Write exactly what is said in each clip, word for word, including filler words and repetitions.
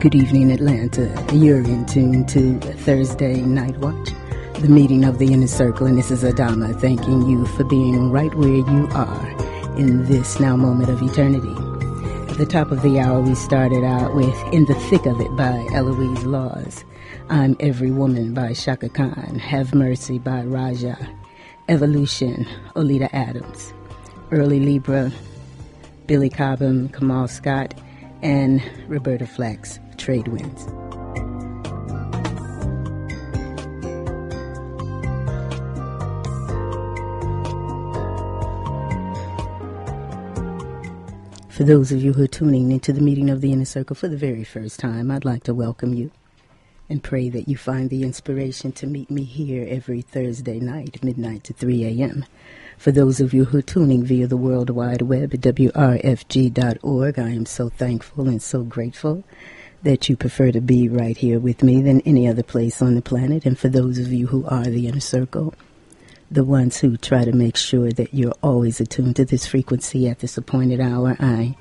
Good evening, Atlanta. You're in tune to Thursday Night Watch, the meeting of the Inner Circle, and this is Adama thanking you for being right where you are in this now moment of eternity. At the top of the hour, we started out with In the Thick of It by Eloise Laws, I'm Every Woman by Shaka Khan, Have Mercy by Raja, Evolution, Olita Adams, Early Libra, Billy Cobham, Kamal Scott, and Roberta Flack's Trade Winds. For those of you who are tuning into the meeting of the Inner Circle for the very first time, I'd like to welcome you and pray that you find the inspiration to meet me here every Thursday night, midnight to three a.m. For those of you who are tuning via the World Wide Web at W R F G dot org, I am so thankful and so grateful that you prefer to be right here with me than any other place on the planet. And for those of you who are the Inner Circle, the ones who try to make sure that you're always attuned to this frequency at this appointed hour, I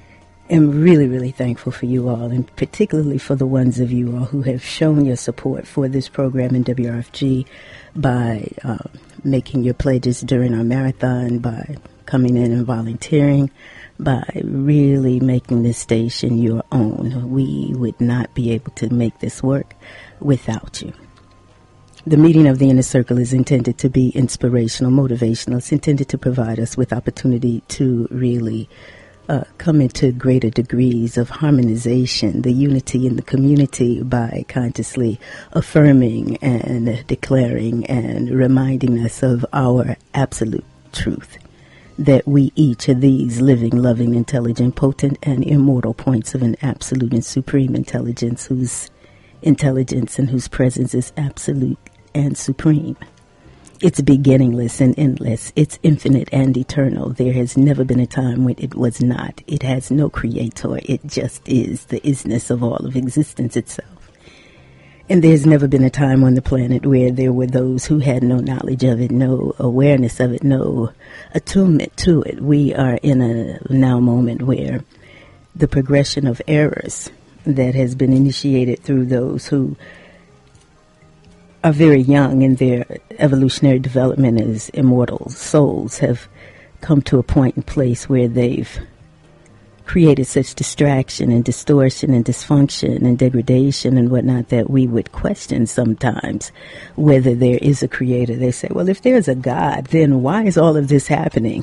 am really, really thankful for you all, and particularly for the ones of you all who have shown your support for this program in W R F G by uh, making your pledges during our marathon, by coming in and volunteering, by really making this station your own. We would not be able to make this work without you. The meeting of the Inner Circle is intended to be inspirational, motivational. It's intended to provide us with opportunity to really uh, come into greater degrees of harmonization, the unity in the community, by consciously affirming and declaring and reminding us of our absolute truth, that we each are these living, loving, intelligent, potent, and immortal points of an absolute and supreme intelligence whose intelligence and whose presence is absolute and supreme. It's beginningless and endless. It's infinite and eternal. There has never been a time when it was not. It has no creator. It just is the isness of all of existence itself. And there's never been a time on the planet where there were those who had no knowledge of it, no awareness of it, no attunement to it. We are in a now moment where the progression of errors that has been initiated through those who are very young in their evolutionary development as immortal souls have come to a point and place where they've created such distraction and distortion and dysfunction and degradation and whatnot that we would question sometimes whether there is a creator. They say, well, if there's a God, then why is all of this happening?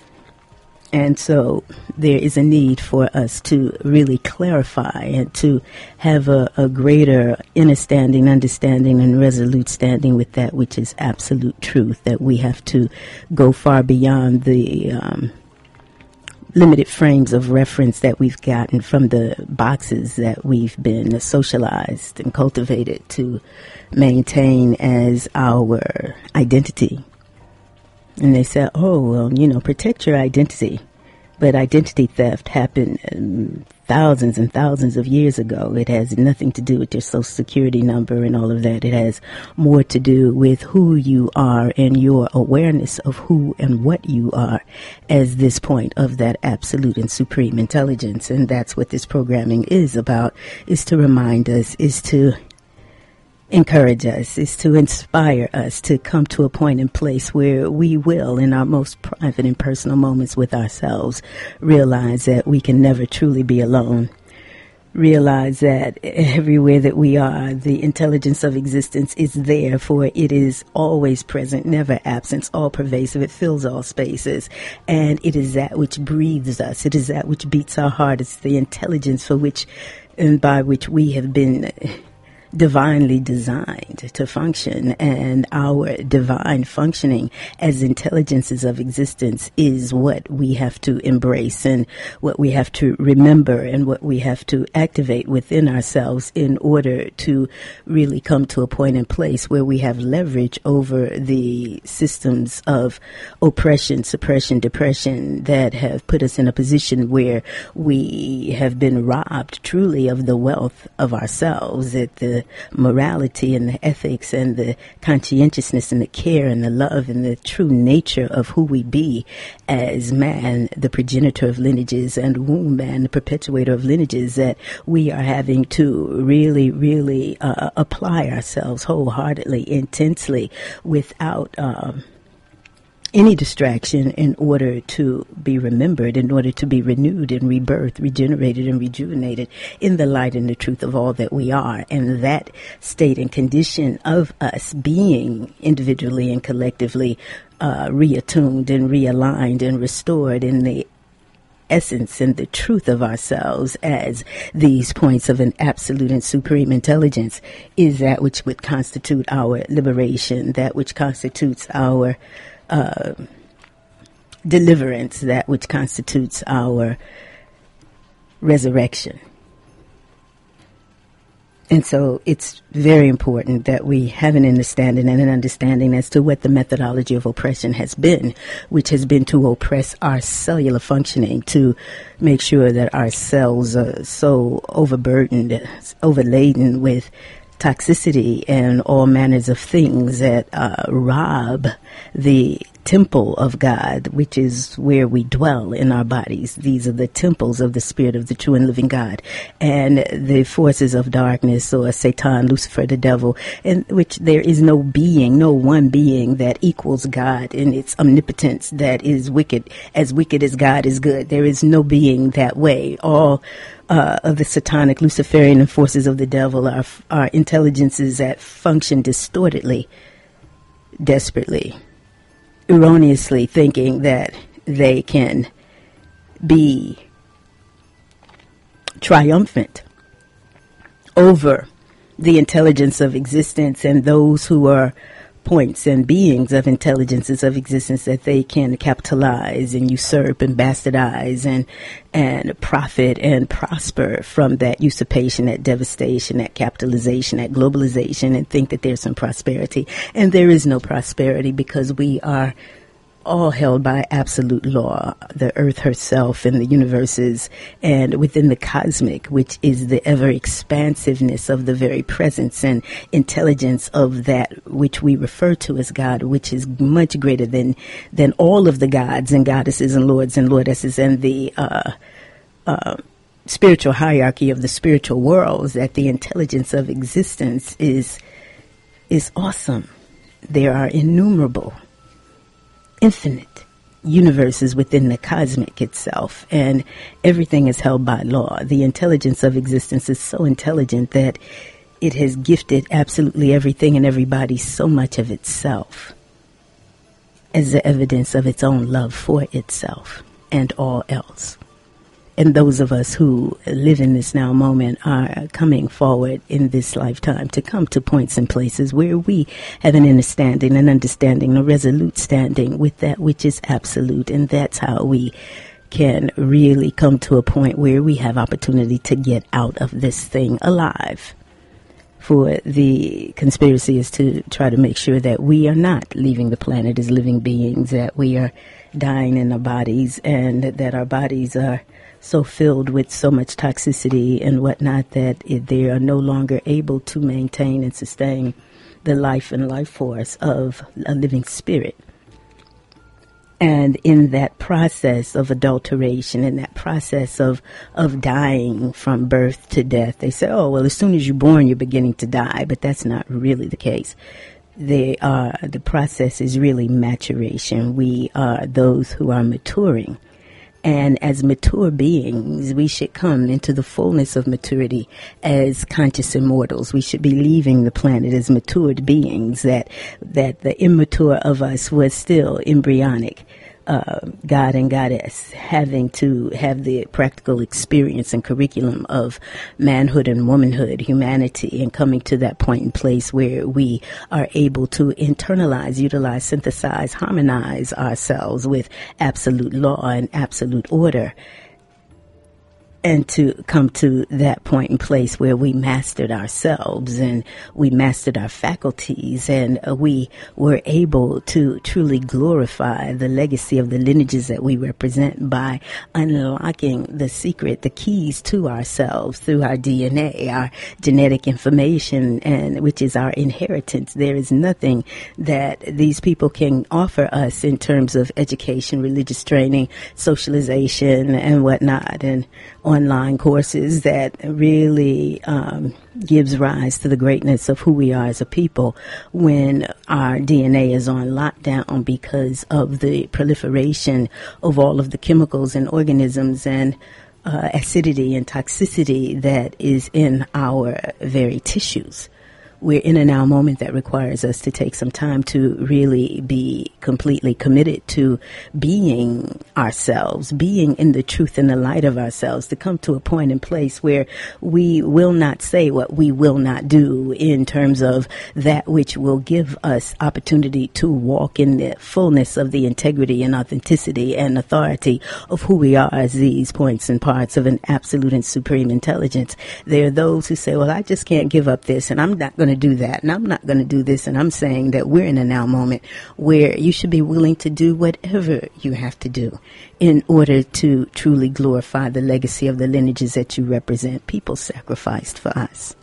And so there is a need for us to really clarify and to have a, a greater understanding, understanding, and resolute standing with that which is absolute truth, that we have to go far beyond the um, limited frames of reference that we've gotten from the boxes that we've been socialized and cultivated to maintain as our identity. And they said, oh, well, you know, protect your identity. But identity theft happened um, thousands and thousands of years ago. It has nothing to do with your social security number and all of that. It has more to do with who you are and your awareness of who and what you are as this point of that absolute and supreme intelligence. And that's what this programming is about, is to remind us, is to encourage us, is to inspire us to come to a point and place where we will, in our most private and personal moments with ourselves, realize that we can never truly be alone. Realize that everywhere that we are, the intelligence of existence is there, for it is always present, never absent, all pervasive. It fills all spaces, and it is that which breathes us. It is that which beats our heart. It's the intelligence for which and by which we have been divinely designed to function, and our divine functioning as intelligences of existence is what we have to embrace and what we have to remember and what we have to activate within ourselves in order to really come to a point and place where we have leverage over the systems of oppression, suppression, depression that have put us in a position where we have been robbed truly of the wealth of ourselves, that the morality and the ethics and the conscientiousness and the care and the love and the true nature of who we be as man, the progenitor of lineages, and womb man, the perpetuator of lineages, that we are having to really, really uh, apply ourselves wholeheartedly, intensely, without um, any distraction, in order to be remembered, in order to be renewed and rebirthed, regenerated and rejuvenated in the light and the truth of all that we are. And that state and condition of us being individually and collectively uh, reattuned and realigned and restored in the essence and the truth of ourselves as these points of an absolute and supreme intelligence is that which would constitute our liberation, that which constitutes our uh, deliverance, that which constitutes our resurrection. And so it's very important that we have an understanding and an understanding as to what the methodology of oppression has been, which has been to oppress our cellular functioning, to make sure that our cells are so overburdened, overladen with toxicity and all manners of things that uh, rob the temple of God, which is where we dwell in our bodies. These are the temples of the Spirit of the true and living God. And the forces of darkness, or Satan, Lucifer, the devil, in which there is no being, no one being that equals God in its omnipotence, that is wicked, as wicked as God is good. There is no being that way. All Uh, of the satanic, Luciferian, and forces of the devil are, are intelligences that function distortedly, desperately, erroneously, thinking that they can be triumphant over the intelligence of existence and those who are points and beings of intelligences of existence, that they can capitalize and usurp and bastardize and and profit and prosper from that usurpation, that devastation, that capitalization, that globalization, and think that there's some prosperity. And there is no prosperity, because we are all held by absolute law, the earth herself and the universes, and within the cosmic, which is the ever expansiveness of the very presence and intelligence of that which we refer to as God, which is much greater than than all of the gods and goddesses and lords and lordesses and the uh, uh, spiritual hierarchy of the spiritual worlds. That the intelligence of existence is is awesome. There are innumerable, infinite universes within the cosmic itself, and everything is held by law. The intelligence of existence is so intelligent that it has gifted absolutely everything and everybody so much of itself as the evidence of its own love for itself and all else. And those of us who live in this now moment are coming forward in this lifetime to come to points and places where we have an understanding, an understanding, a resolute standing with that which is absolute. And that's how we can really come to a point where we have opportunity to get out of this thing alive. For the conspiracy is to try to make sure that we are not leaving the planet as living beings, that we are dying in our bodies, and that our bodies are so filled with so much toxicity and whatnot that it, they are no longer able to maintain and sustain the life and life force of a living spirit. And in that process of adulteration, in that process of, of dying from birth to death, they say, oh, well, as soon as you're born, you're beginning to die. But that's not really the case. They are, the process is really maturation. We are those who are maturing. And as mature beings, we should come into the fullness of maturity as conscious immortals. We should be leaving the planet as matured beings, that that the immature of us was still embryonic. Uh, God and Goddess, having to have the practical experience and curriculum of manhood and womanhood, humanity, and coming to that point in place where we are able to internalize, utilize, synthesize, harmonize ourselves with absolute law and absolute order. and to come to that point and place where we mastered ourselves and we mastered our faculties and uh, we were able to truly glorify the legacy of the lineages that we represent by unlocking the secret, the keys to ourselves through our D N A, our genetic information, and which is our inheritance. There is nothing that these people can offer us in terms of education, religious training, socialization, and whatnot, and online courses that really um, gives rise to the greatness of who we are as a people when our D N A is on lockdown because of the proliferation of all of the chemicals and organisms and uh, acidity and toxicity that is in our very tissues. We're in a now moment that requires us to take some time to really be completely committed to being ourselves, being in the truth and the light of ourselves, to come to a point and place where we will not say what we will not do in terms of that which will give us opportunity to walk in the fullness of the integrity and authenticity and authority of who we are as these points and parts of an absolute and supreme intelligence. There are those who say, well, I just can't give up this and I'm not going to do that and I'm not going to do this. And I'm saying that we're in a now moment where you should be willing to do whatever you have to do in order to truly glorify the legacy of the lineages that you represent. People sacrificed for us.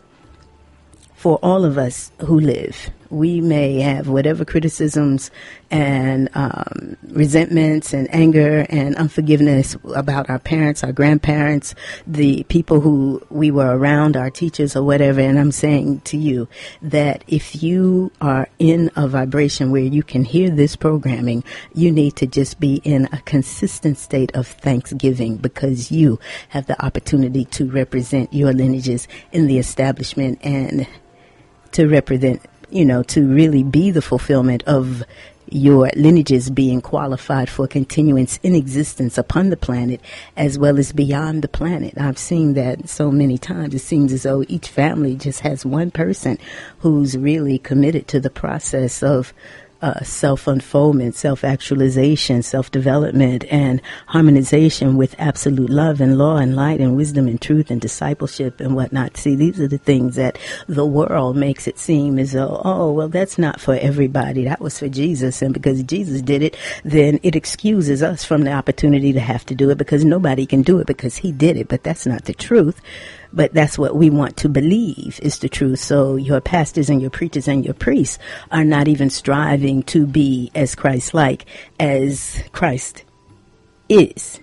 For all of us who live, we may have whatever criticisms and um, resentments and anger and unforgiveness about our parents, our grandparents, the people who we were around, our teachers or whatever. And I'm saying to you that if you are in a vibration where you can hear this programming, you need to just be in a consistent state of thanksgiving because you have the opportunity to represent your lineages in the establishment and to represent, you know, to really be the fulfillment of your lineages being qualified for continuance in existence upon the planet as well as beyond the planet. I've seen that so many times. It seems as though each family just has one person who's really committed to the process of Uh, self-unfoldment, self-actualization, self-development, and harmonization with absolute love and law and light and wisdom and truth and discipleship and whatnot. See, these are the things that the world makes it seem as though, oh, well, that's not for everybody. That was for Jesus. And because Jesus did it, then it excuses us from the opportunity to have to do it because nobody can do it because he did it. But that's not the truth. But that's what we want to believe is the truth. So your pastors and your preachers and your priests are not even striving to be as Christ-like as Christ is.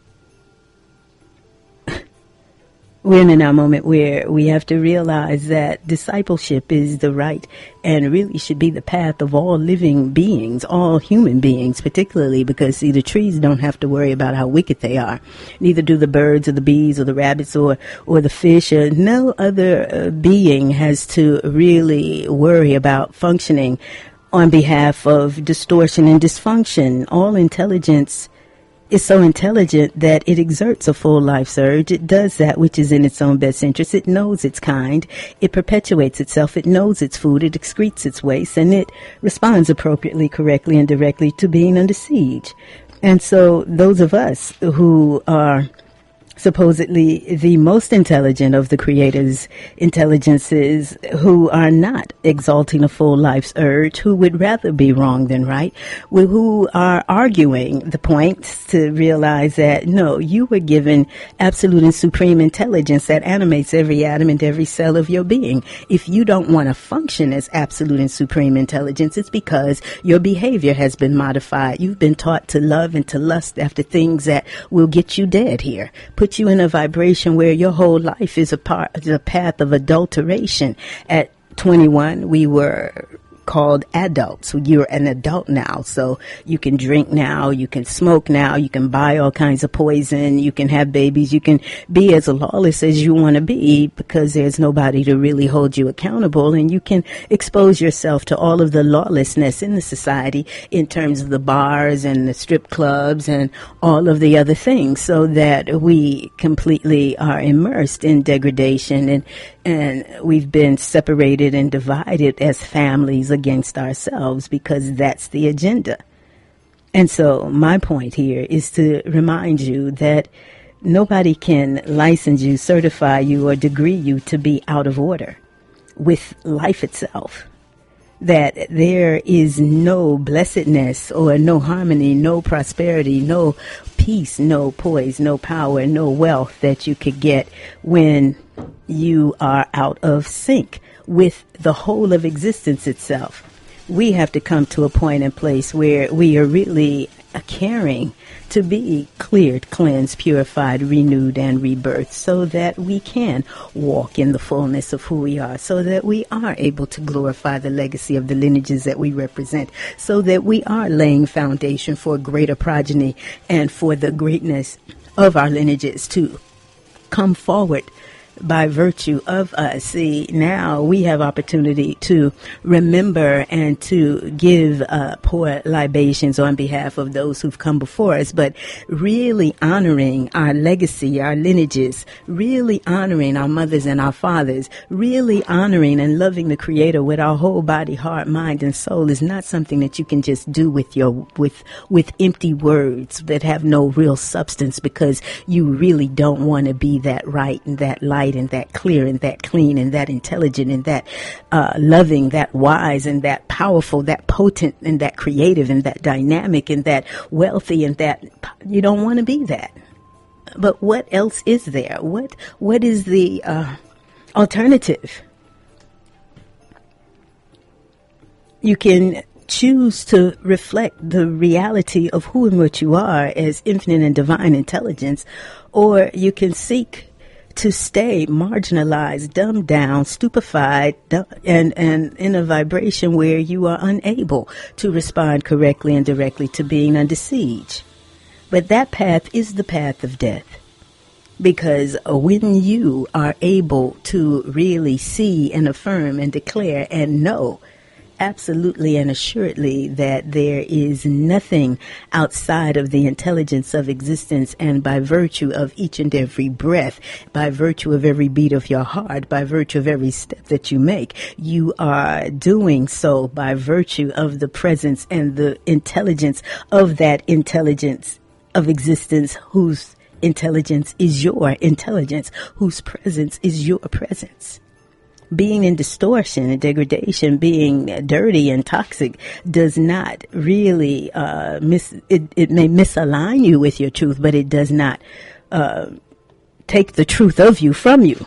We're in a now moment where we have to realize that discipleship is the right and really should be the path of all living beings, all human beings, particularly because, see, the trees don't have to worry about how wicked they are. Neither do the birds or the bees or the rabbits or, or the fish. Or no other uh, being has to really worry about functioning on behalf of distortion and dysfunction. All intelligence is so intelligent that it exerts a full life surge. It does that which is in its own best interest. It knows its kind. It perpetuates itself. It knows its food. It excretes its waste. And it responds appropriately, correctly, and directly to being under siege. And so those of us who are supposedly the most intelligent of the Creator's intelligences, who are not exalting a full life's urge, who would rather be wrong than right, who are arguing the points to realize that, no, you were given absolute and supreme intelligence that animates every atom and every cell of your being. If you don't want to function as absolute and supreme intelligence, it's because your behavior has been modified. You've been taught to love and to lust after things that will get you dead here. Put you in a vibration where your whole life is a part, is a path of adulteration. At twenty-one, we were called adults. You're an adult now, so you can drink now, you can smoke now, you can buy all kinds of poison, you can have babies, you can be as lawless as you want to be because there's nobody to really hold you accountable, and you can expose yourself to all of the lawlessness in the society in terms of the bars and the strip clubs and all of the other things, so that we completely are immersed in degradation, and and we've been separated and divided as families against ourselves because that's the agenda. And so my point here is to remind you that nobody can license you, certify you, or degree you to be out of order with life itself. That there is no blessedness or no harmony, no prosperity, no peace, no poise, no power, no wealth that you could get when you are out of sync with the whole of existence itself. We have to come to a point and place where we are really caring to be cleared, cleansed, purified, renewed, and rebirthed so that we can walk in the fullness of who we are, so that we are able to glorify the legacy of the lineages that we represent, so that we are laying foundation for a greater progeny and for the greatness of our lineages to come forward by virtue of us. See, now we have opportunity to remember and to give uh, pour libations on behalf of those who've come before us, but really honoring our legacy, our lineages, really honoring our mothers and our fathers, really honoring and loving the Creator with our whole body, heart, mind, and soul is not something that you can just do with your with with empty words that have no real substance, because you really don't want to be that right and that light and that clear and that clean and that intelligent and that uh, loving, that wise and that powerful, that potent and that creative and that dynamic and that wealthy and that you don't want to be that. But what else is there? What what is the uh, alternative? You can choose to reflect the reality of who and what you are as infinite and divine intelligence, or you can seek to stay marginalized, dumbed down, stupefied, and, and in a vibration where you are unable to respond correctly and directly to being under siege. But that path is the path of death. Because when you are able to really see and affirm and declare and know absolutely and assuredly that there is nothing outside of the intelligence of existence, and by virtue of each and every breath, by virtue of every beat of your heart, by virtue of every step that you make, you are doing so by virtue of the presence and the intelligence of that intelligence of existence, whose intelligence is your intelligence, whose presence is your presence. Being in distortion and degradation, being dirty and toxic does not really, uh, mis- it, it may misalign you with your truth, but it does not uh, take the truth of you from you.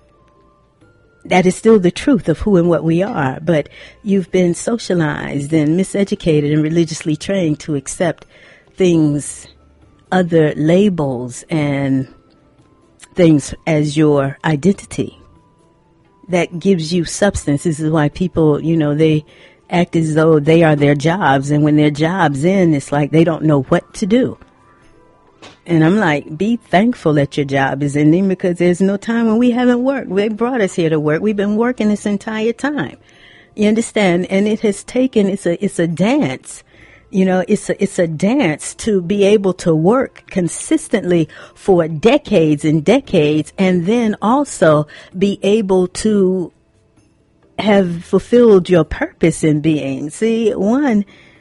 That is still the truth of who and what we are, but you've been socialized and miseducated and religiously trained to accept things, other labels and things as your identity. That gives you substance. This is why people, you know, they act as though they are their jobs. And when their job's in, it's like they don't know what to do. And I'm like, be thankful that your job is ending, because there's no time when we haven't worked. They brought us here to work. We've been working this entire time. You understand? And it has taken, it's a, it's a dance. You know, it's a, it's a dance to be able to work consistently for decades and decades, and then also be able to have fulfilled your purpose in being. See, one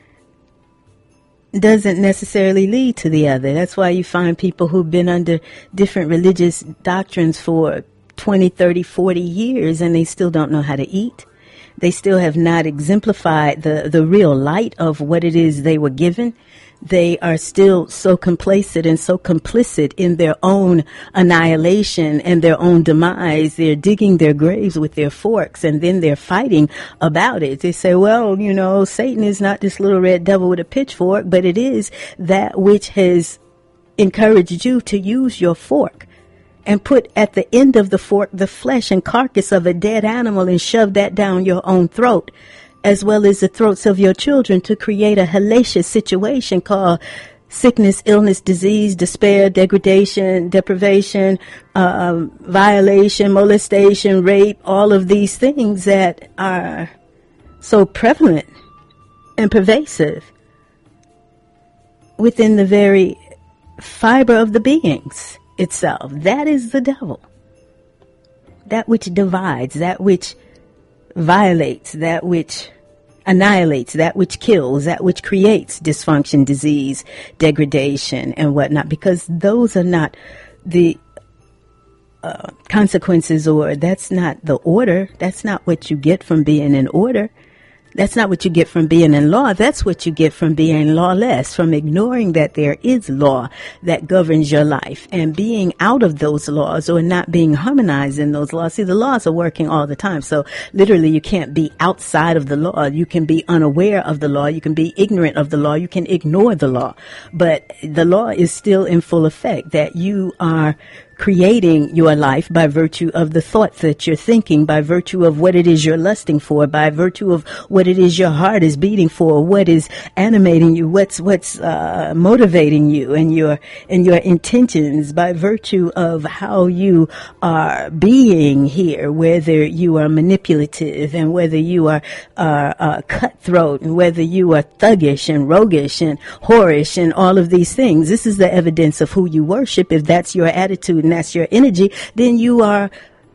doesn't necessarily lead to the other. That's why you find people who've been under different religious doctrines for twenty, thirty, forty years, and they still don't know how to eat. They still have not exemplified the, the real light of what it is they were given. They are still so complacent and so complicit in their own annihilation and their own demise. They're digging their graves with their forks, and then they're fighting about it. They say, well, you know, Satan is not this little red devil with a pitchfork, but it is that which has encouraged you to use your fork and put at the end of the fork the flesh and carcass of a dead animal and shove that down your own throat, as well as the throats of your children, to create a hellacious situation called sickness, illness, disease, despair, degradation, deprivation, uh, violation, molestation, rape, all of these things that are so prevalent and pervasive within the very fiber of the beings itself. That is the devil. That which divides, that which violates, that which annihilates, that which kills, that which creates dysfunction, disease, degradation, and whatnot, because those are not the uh, consequences, or that's not the order. That's not what you get from being in order. That's not what you get from being in law. That's what you get from being lawless, from ignoring that there is law that governs your life and being out of those laws or not being harmonized in those laws. See, the laws are working all the time. So literally you can't be outside of the law. You can be unaware of the law. You can be ignorant of the law. You can ignore the law. But the law is still in full effect, that you are creating your life by virtue of the thoughts that you're thinking, by virtue of what it is you're lusting for, by virtue of what it is your heart is beating for, what is animating you, what's what's uh, motivating you, and your and your intentions, by virtue of how you are being here, whether you are manipulative and whether you are uh, uh, cutthroat and whether you are thuggish and roguish and whorish and all of these things. This is the evidence of who you worship. If that's your attitude and that's your energy, then you are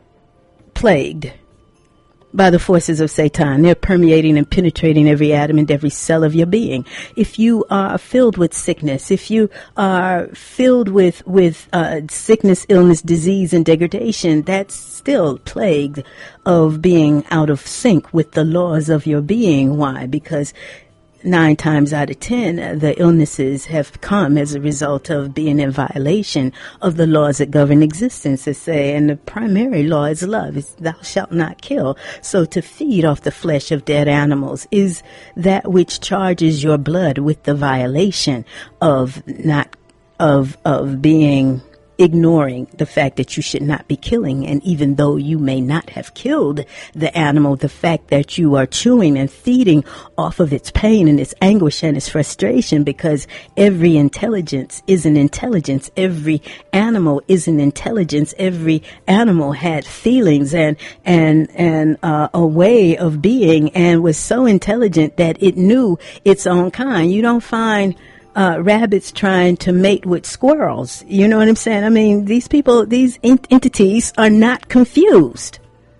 plagued by the forces of Satan. They're permeating and penetrating every atom and every cell of your being. If you are filled with sickness, if you are filled with with uh, sickness, illness, disease, and degradation, that's still plagued of being out of sync with the laws of your being. Why? Because Nine times out of ten, the illnesses have come as a result of being in violation of the laws that govern existence, to say, and the primary law is love. It's thou shalt not kill. So to feed off the flesh of dead animals is that which charges your blood with the violation of not, of, of being ignoring the fact that you should not be killing. And even though you may not have killed the animal, the fact that you are chewing and feeding off of its pain and its anguish and its frustration, because every intelligence is an intelligence. Every animal is an intelligence. Every animal had feelings and, and, and, uh, a way of being, and was so intelligent that it knew its own kind. You don't find Uh, rabbits trying to mate with squirrels. You know what I'm saying? I mean, these people, these ent- entities are not confused.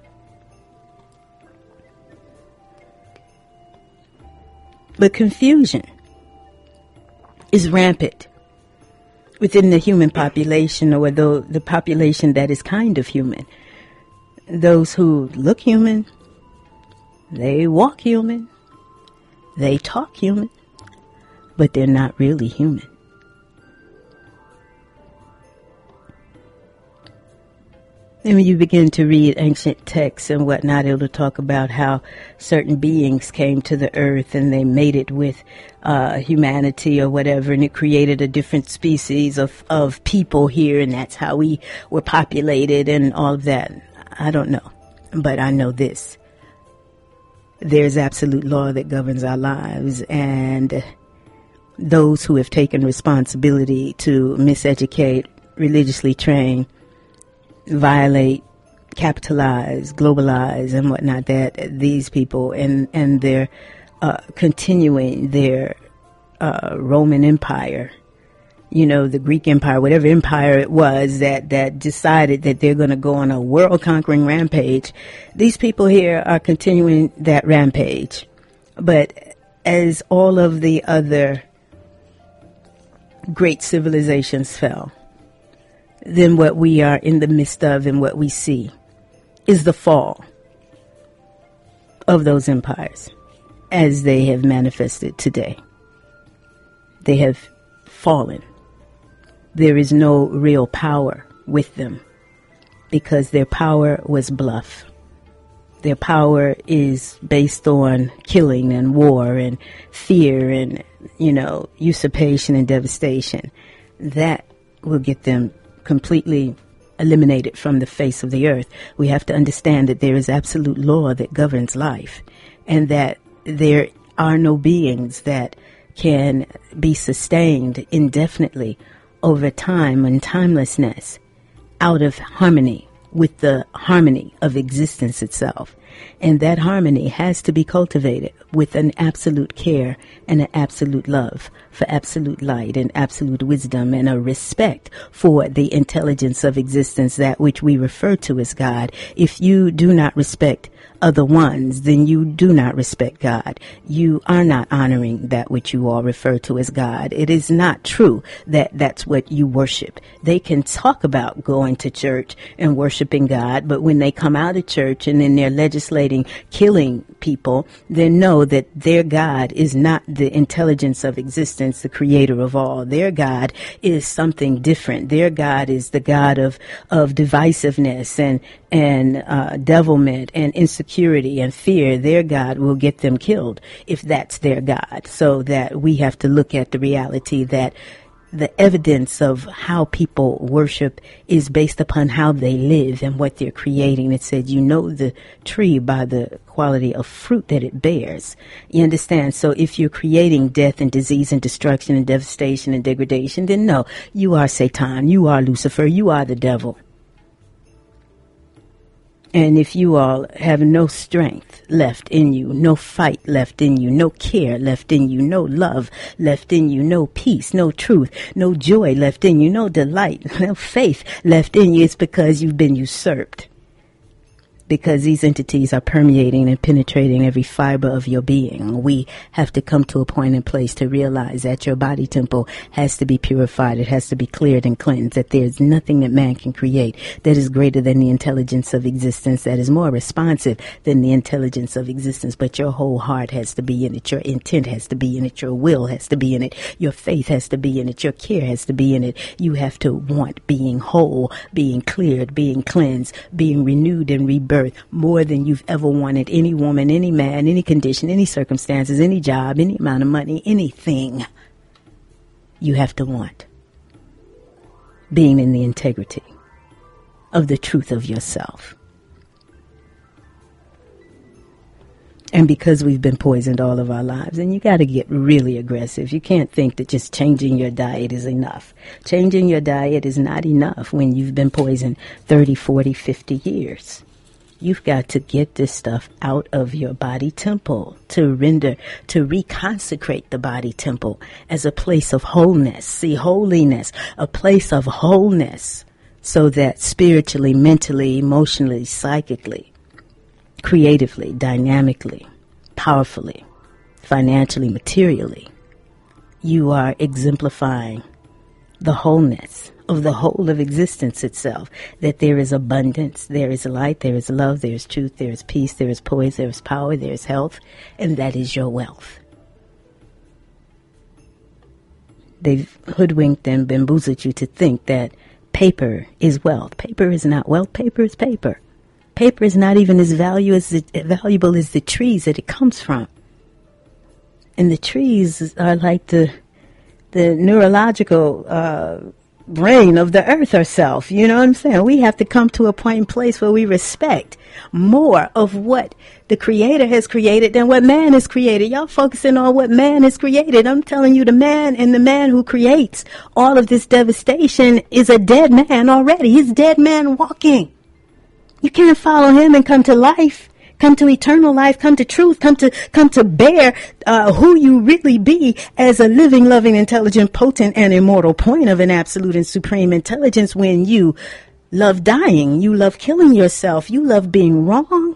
But confusion is rampant within the human population, or the, the population that is kind of human. Those who look human, they walk human, they talk human, but they're not really human. And when you begin to read ancient texts and whatnot, it'll talk about how certain beings came to the earth and they mated with uh, humanity or whatever, and it created a different species of, of people here, and that's how we were populated and all of that. I don't know, but I know this. There's absolute law that governs our lives, and those who have taken responsibility to miseducate, religiously train, violate, capitalize, globalize, and whatnot, that these people and, and their uh, continuing their uh, Roman Empire, you know, the Greek Empire, whatever empire it was that, that decided that they're going to go on a world-conquering rampage. These people here are continuing that rampage. But as all of the other great civilizations fell, then what we are in the midst of and what we see is the fall of those empires as they have manifested today. They have fallen. There is no real power with them because their power was bluff. Their power is based on killing and war and fear and, you know, usurpation and devastation. That will get them completely eliminated from the face of the earth. We have to understand that there is absolute law that governs life, and that there are no beings that can be sustained indefinitely over time and timelessness out of harmony with the harmony of existence itself. And that harmony has to be cultivated with an absolute care and an absolute love for absolute light and absolute wisdom, and a respect for the intelligence of existence, that which we refer to as God. If you do not respect other ones, then you do not respect God. You are not honoring that which you all refer to as God. It is not true that that's what you worship. They can talk about going to church and worshiping God, but when they come out of church and then they're legislating killing people, then know that their God is not the intelligence of existence, the creator of all. Their God is something different. Their God is the God of, of divisiveness and, and uh, devilment and insecurity and fear. Their God will get them killed if that's their God. So that we have to look at the reality that the evidence of how people worship is based upon how they live and what they're creating. It said, you know the tree by the quality of fruit that it bears. You understand? So if you're creating death and disease and destruction and devastation and degradation, then no, you are Satan, you are Lucifer, you are the devil. And if you all have no strength left in you, no fight left in you, no care left in you, no love left in you, no peace, no truth, no joy left in you, no delight, no faith left in you, it's because you've been usurped. Because these entities are permeating and penetrating every fiber of your being. We have to come to a point and place to realize that your body temple has to be purified. It has to be cleared and cleansed. That there's nothing that man can create that is greater than the intelligence of existence, that is more responsive than the intelligence of existence. But your whole heart has to be in it. Your intent has to be in it. Your will has to be in it. Your faith has to be in it. Your care has to be in it. You have to want being whole, being cleared, being cleansed, being renewed and rebirthed more than you've ever wanted any woman, any man, any condition, any circumstances, any job, any amount of money, anything you have to want. Being in the integrity of the truth of yourself. And because we've been poisoned all of our lives, and you got to get really aggressive. You can't think that just changing your diet is enough. Changing your diet is not enough when you've been poisoned thirty, forty, fifty years. You've got to get this stuff out of your body temple, to render, to reconsecrate the body temple as a place of wholeness. See, holiness, a place of wholeness, so that spiritually, mentally, emotionally, psychically, creatively, dynamically, powerfully, financially, materially, you are exemplifying the wholeness of the whole of existence itself, that there is abundance, there is light, there is love, there is truth, there is peace, there is poise, there is power, there is health, and that is your wealth. They've hoodwinked and bamboozled you to think that paper is wealth. Paper is not wealth. Paper is paper. Paper is not even as value as the, valuable as the trees that it comes from. And the trees are like the the neurological uh, brain of the earth herself. You know what I'm saying? We have to come to a point and place where we respect more of what the Creator has created than what man has created. Y'all focusing on what man has created. I'm telling you, the man and the man who creates all of this devastation is a dead man already. He's a dead man walking. You can't follow him and come to life, come to eternal life, come to truth, come to come to bear uh, who you really be as a living, loving, intelligent, potent, and immortal point of an absolute and supreme intelligence when you love dying, you love killing yourself, you love being wrong.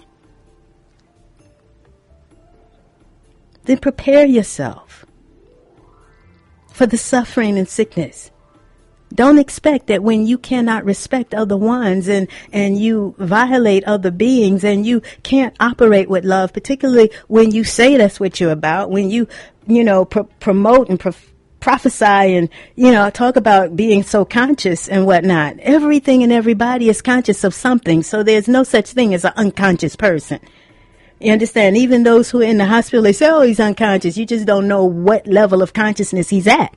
Then prepare yourself for the suffering and sickness. Don't expect that when you cannot respect other ones and, and you violate other beings and you can't operate with love, particularly when you say that's what you're about, when you, you know, pro- promote and pro- prophesy and, you know, talk about being so conscious and whatnot. Everything and everybody is conscious of something. So there's no such thing as an unconscious person. You understand? Even those who are in the hospital, they say, oh, he's unconscious. You just don't know what level of consciousness he's at.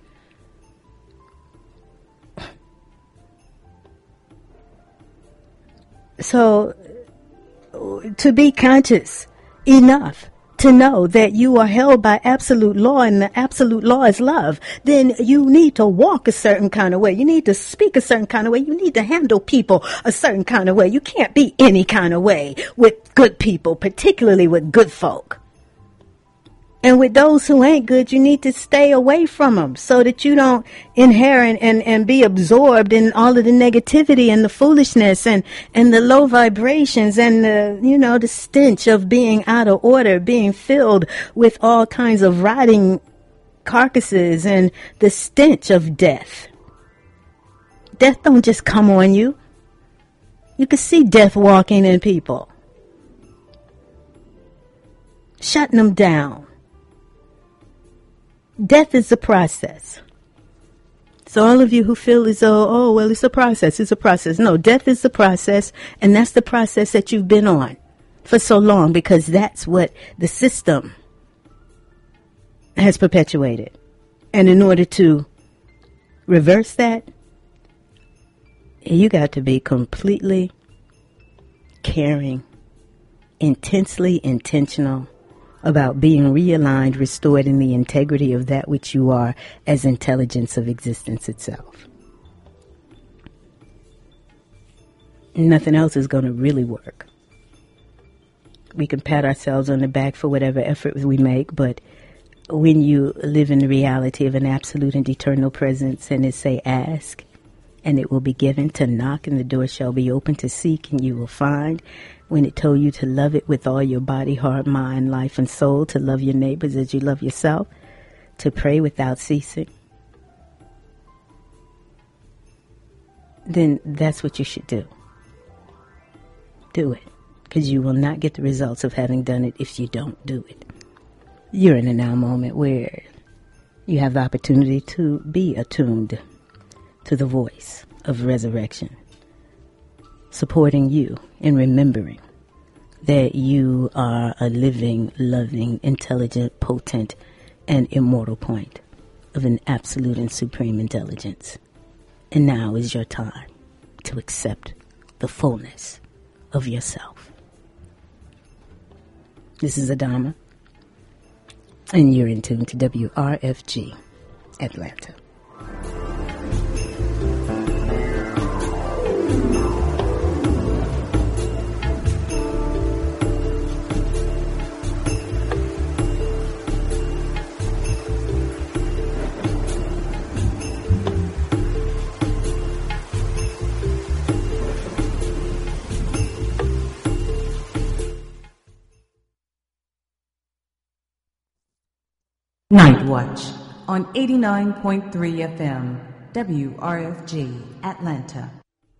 So, to be conscious enough to know that you are held by absolute law and the absolute law is love, then you need to walk a certain kind of way. You need to speak a certain kind of way. You need to handle people a certain kind of way. You can't be any kind of way with good people, particularly with good folk. And with those who ain't good, you need to stay away from them so that you don't inherit and, and be absorbed in all of the negativity and the foolishness and, and the low vibrations and the, you know, the stench of being out of order, being filled with all kinds of rotting carcasses and the stench of death. Death don't just come on you. You can see death walking in people. Shutting them down. Death is a process. So all of you who feel as though, oh, well, it's a process, it's a process. No, death is the process, and that's the process that you've been on for so long, because that's what the system has perpetuated. And in order to reverse that, you got to be completely caring, intensely intentional about being realigned, restored in the integrity of that which you are as intelligence of existence itself. Nothing else is going to really work. We can pat ourselves on the back for whatever effort we make, but when you live in the reality of an absolute and eternal presence, and it say ask, and it will be given, to knock, and the door shall be open, to seek, and you will find. When it told you to love it with all your body, heart, mind, life, and soul, to love your neighbors as you love yourself, to pray without ceasing, then that's what you should do. Do it, because you will not get the results of having done it if you don't do it. You're in a now moment where you have the opportunity to be attuned to the voice of resurrection, supporting you in remembering that you are a living, loving, intelligent, potent, and immortal point of an absolute and supreme intelligence. And now is your time to accept the fullness of yourself. This is Adama, and you're in tune to W R F G Atlanta. Night Watch on eighty-nine point three F M, W R F G, Atlanta.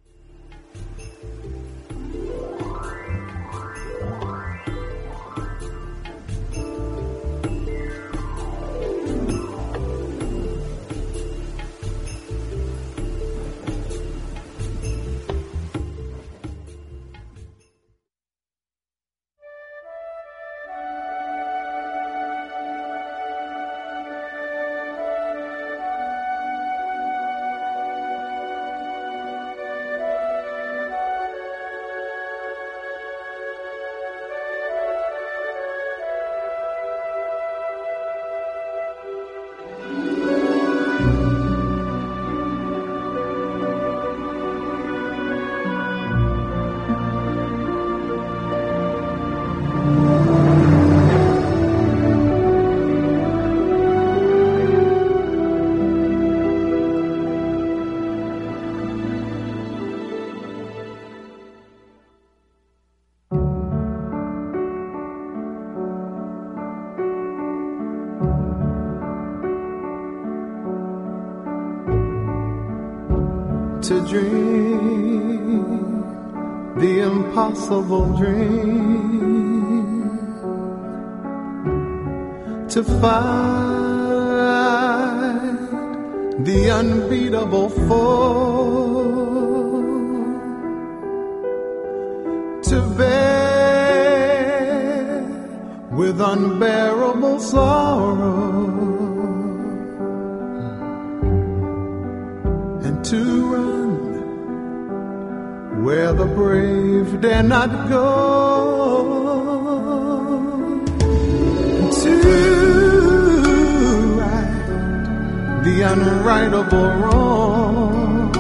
To dream the impossible dream, to find the unbeatable foe, to bear with unbearable sorrow, and to run where the brave dare not go, to right the unrightable wrong,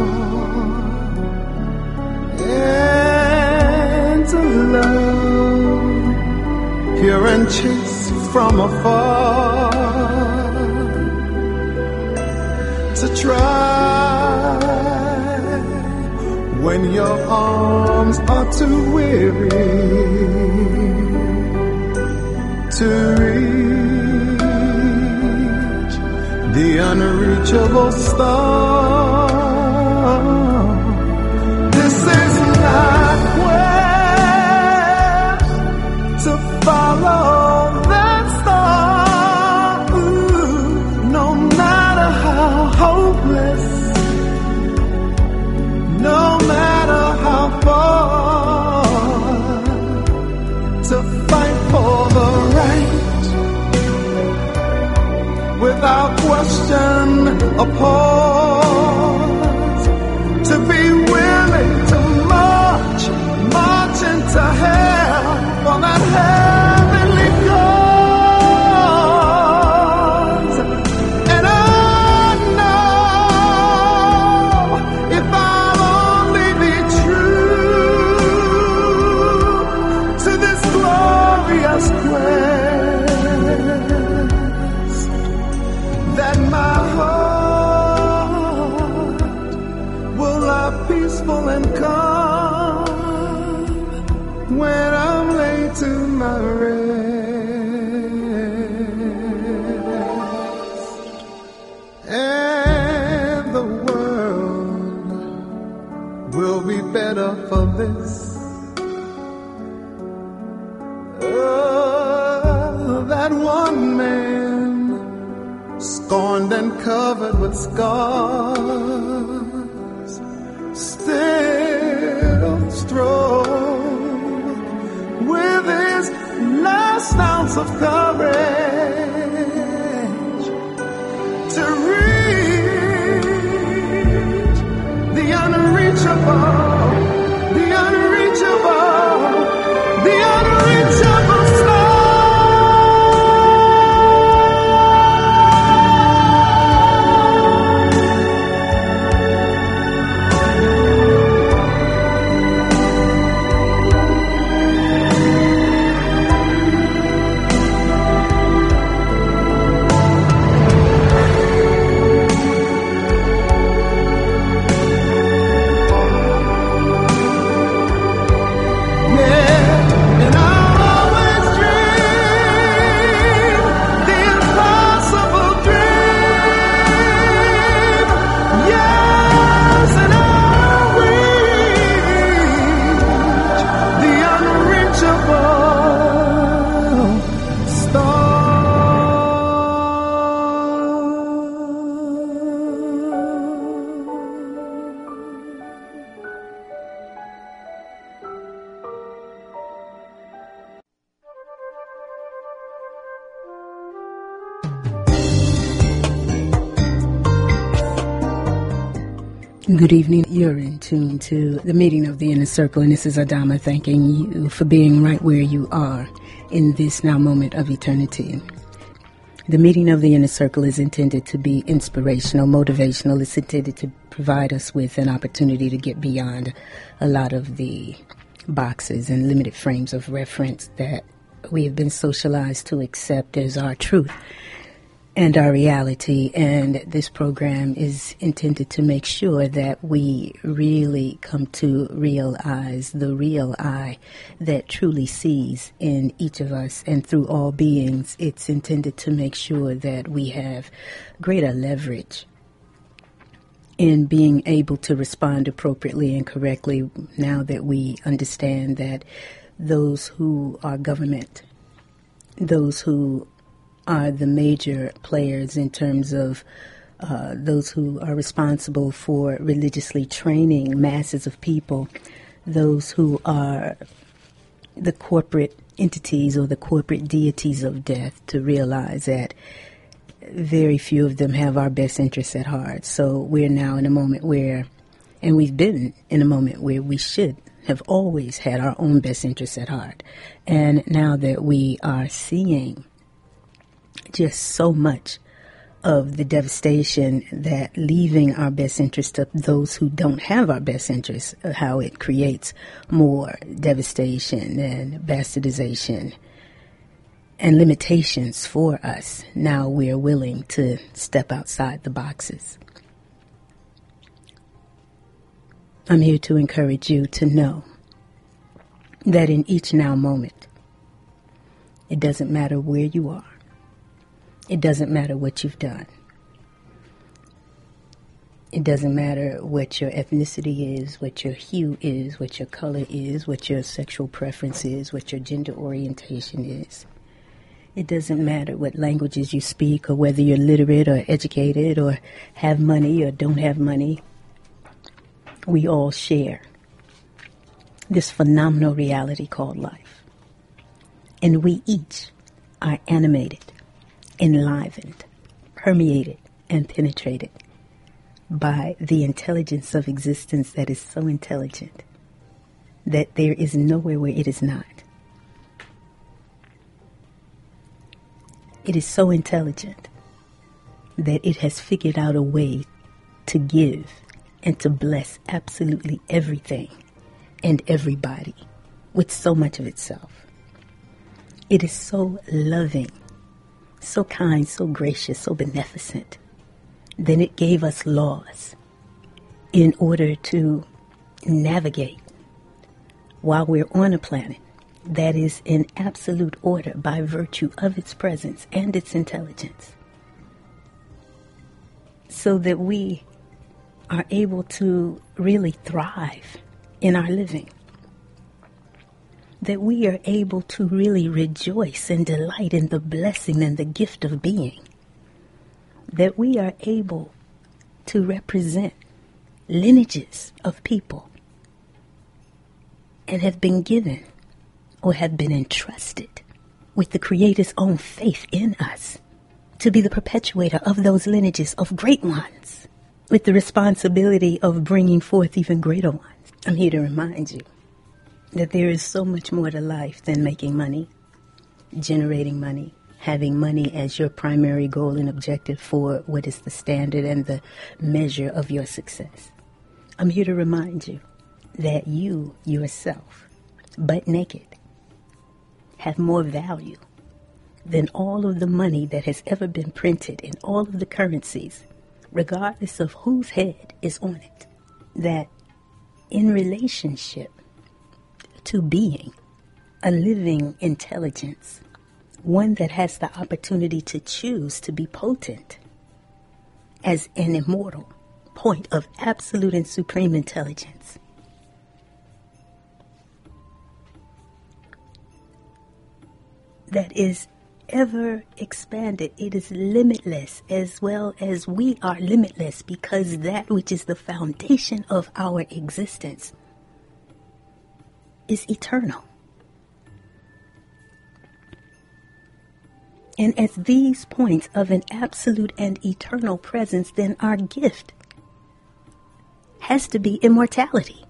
and to love pure and chaste from afar to try when your arms are too weary to reach the unreachable star. This is not where to follow that star. Ooh, no matter how hopeless, no matter how far, to fight for the right, without question or pause, to be willing to march, march into hell for that heavenly cause. And I know if I'll only be true to this glorious quest, that my heart will lie peaceful and calm when I'm laid to my rest. And the world will be better for this. Oh, that one man, scorned and covered with scars, still strove with his last ounce of courage to reach the unreachable, the unreachable, the unreachable star. Good evening. You're in tune to the meeting of the Inner Circle, and this is Adama thanking you for being right where you are in this now moment of eternity. The meeting of the Inner Circle is intended to be inspirational, motivational. It's intended to provide us with an opportunity to get beyond a lot of the boxes and limited frames of reference that we have been socialized to accept as our truth and our reality. And this program is intended to make sure that we really come to realize the real I that truly sees in each of us and through all beings. It's intended to make sure that we have greater leverage in being able to respond appropriately and correctly now that we understand that those who are government, those who are the major players in terms of uh, those who are responsible for religiously training masses of people, those who are the corporate entities or the corporate deities of death, to realize that very few of them have our best interests at heart. So we're now in a moment where, and we've been in a moment where we should have always had our own best interests at heart. And now that we are seeing just so much of the devastation that leaving our best interest to those who don't have our best interests, how it creates more devastation and bastardization and limitations for us. Now we are willing to step outside the boxes. I'm here to encourage you to know that in each now moment, it doesn't matter where you are. It doesn't matter what you've done. It doesn't matter what your ethnicity is, what your hue is, what your color is, what your sexual preference is, what your gender orientation is. It doesn't matter what languages you speak or whether you're literate or educated or have money or don't have money. We all share this phenomenal reality called life. And we each are animated, enlivened, permeated, and penetrated by the intelligence of existence that is so intelligent that there is nowhere where it is not. It is so intelligent that it has figured out a way to give and to bless absolutely everything and everybody with so much of itself. It is so loving, so kind, so gracious, so beneficent. Then it gave us laws in order to navigate while we're on a planet that is in absolute order by virtue of its presence and its intelligence, so that we are able to really thrive in our living, that we are able to really rejoice and delight in the blessing and the gift of being, that we are able to represent lineages of people and have been given or have been entrusted with the Creator's own faith in us to be the perpetuator of those lineages of great ones, with the responsibility of bringing forth even greater ones. I'm here to remind you that there is so much more to life than making money, generating money, having money as your primary goal and objective for what is the standard and the measure of your success. I'm here to remind you that you, yourself, butt naked, have more value than all of the money that has ever been printed in all of the currencies, regardless of whose head is on it. That in relationship to being a living intelligence, one that has the opportunity to choose to be potent as an immortal point of absolute and supreme intelligence, that is ever expanded. It is limitless, as well as we are limitless, because that which is the foundation of our existence is eternal. And as these points of an absolute and eternal presence, then our gift has to be immortality.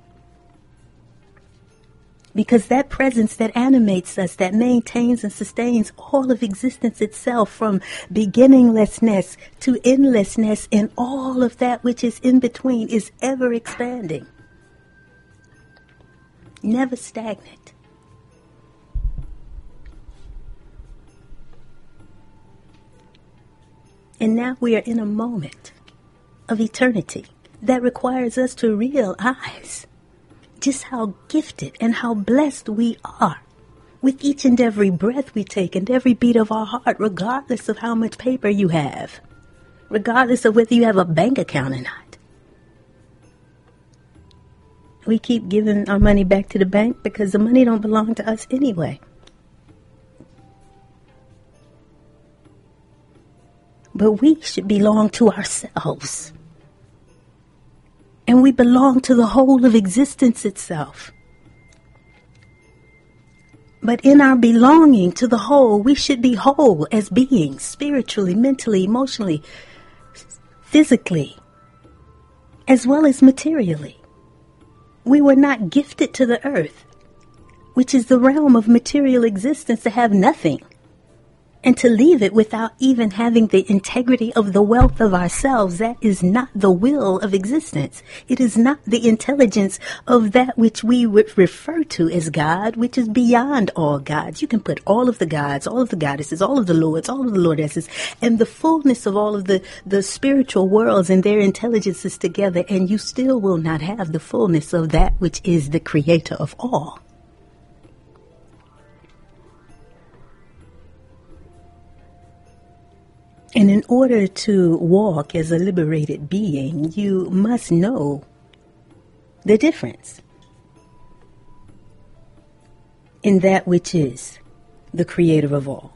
Because that presence that animates us, that maintains and sustains all of existence itself, from beginninglessness to endlessness and all of that which is in between, is ever expanding, never stagnant. And now we are in a moment of eternity that requires us to realize just how gifted and how blessed we are with each and every breath we take and every beat of our heart, regardless of how much paper you have, regardless of whether you have a bank account or not. We keep giving our money back to the bank because the money don't belong to us anyway. But we should belong to ourselves. And we belong to the whole of existence itself. But in our belonging to the whole, we should be whole as beings, spiritually, mentally, emotionally, physically, as well as materially. We were not gifted to the earth, which is the realm of material existence, to have nothing. And to leave it without even having the integrity of the wealth of ourselves, that is not the will of existence. It is not the intelligence of that which we would refer to as God, which is beyond all gods. You can put all of the gods, all of the goddesses, all of the lords, all of the lordesses, and the fullness of all of the, the spiritual worlds and their intelligences together, and you still will not have the fullness of that which is the creator of all. And in order to walk as a liberated being, you must know the difference in that which is the creator of all.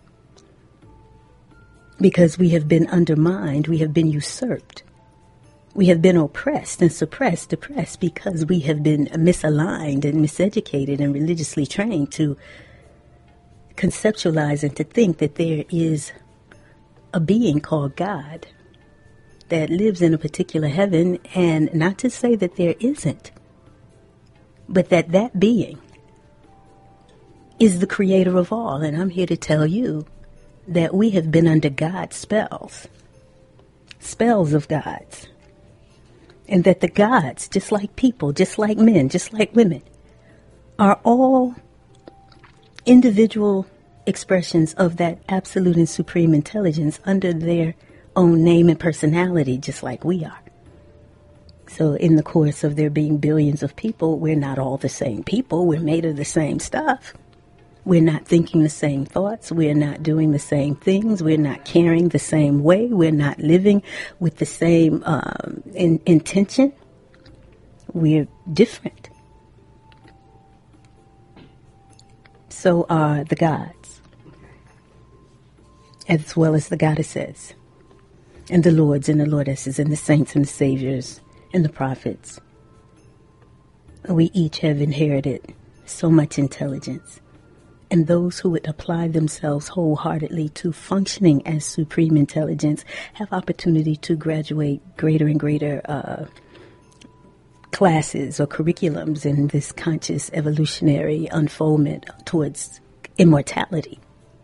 Because we have been undermined, we have been usurped, we have been oppressed and suppressed, depressed, because we have been misaligned and miseducated and religiously trained to conceptualize and to think that there is a being called God that lives in a particular heaven, and not to say that there isn't, but that that being is the creator of all. And I'm here to tell you that we have been under God's spells, spells of gods, and that the gods, just like people, just like men, just like women, are all individual expressions of that absolute and supreme intelligence under their own name and personality, just like we are. So in the course of there being billions of people, we're not all the same people. We're made of the same stuff. We're not thinking the same thoughts. We're not doing the same things. We're not caring the same way. We're not living with the same um, in, intention. We're different. So are the gods, as well as the goddesses, and the lords and the lordesses, and the saints and the saviors, and the prophets. We each have inherited so much intelligence, and those who would apply themselves wholeheartedly to functioning as supreme intelligence have opportunity to graduate greater and greater uh, classes or curriculums in this conscious evolutionary unfoldment towards immortality.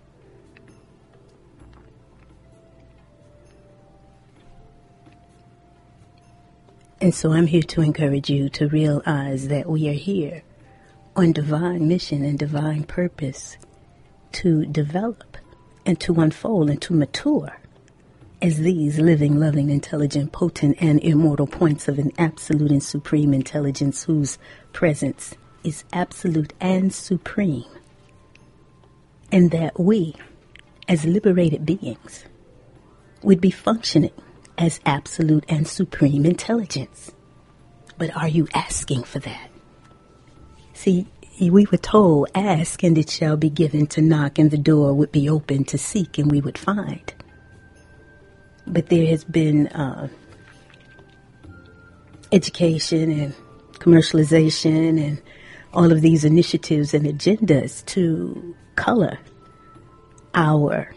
And so I'm here to encourage you to realize that we are here on divine mission and divine purpose to develop and to unfold and to mature as these living, loving, intelligent, potent, and immortal points of an absolute and supreme intelligence whose presence is absolute and supreme. And that we, as liberated beings, would be functioning as absolute and supreme intelligence. But are you asking for that? See, we were told, ask and it shall be given, to knock and the door would be open, to seek and we would find. But there has been uh, education and commercialization and all of these initiatives and agendas to color our